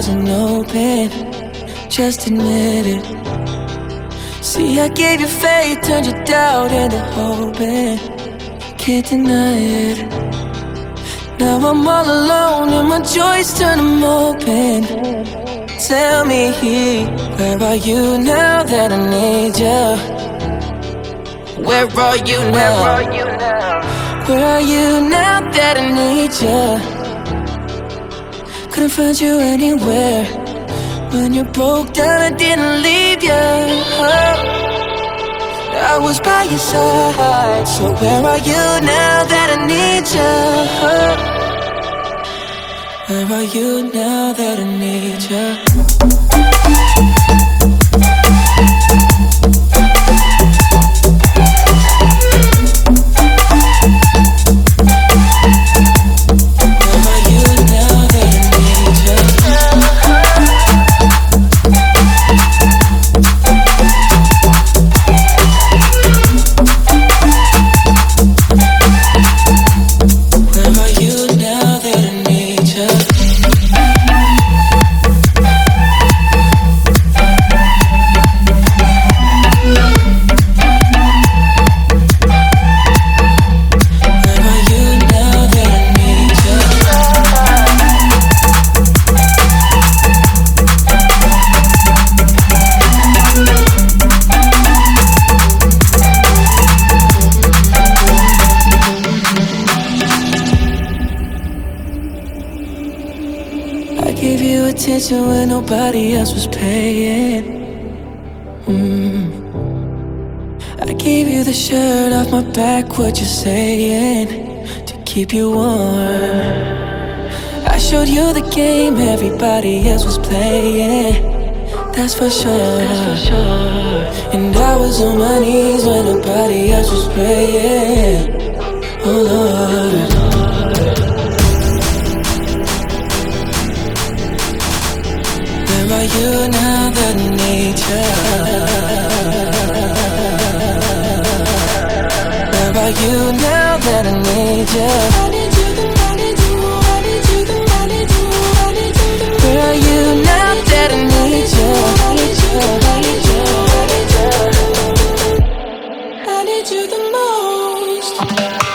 wasn't open. Just admit it. See, I gave you faith, turned your doubt into hope, and can't deny it. Now I'm all alone and my joys turn them open. Tell me, where are you now that I need you? Where are you now? Where are you now that I need you? Couldn't find you anywhere. When you broke down, I didn't leave you. I was by your side. So where are you now that I need you? Where are you now that I need you? Attention when nobody else was paying. I gave you the shirt off my back, what you saying? To keep you warm. I showed you the game everybody else was playing. That's for sure. And I was on my knees when nobody else was praying. Oh Lord. Where are you now that I need you? Where are you now that I need you? I need you, I need you, I need you, I need you, I need you. Where are you now that I need you? I need you, I need you, I need you. I need you the most.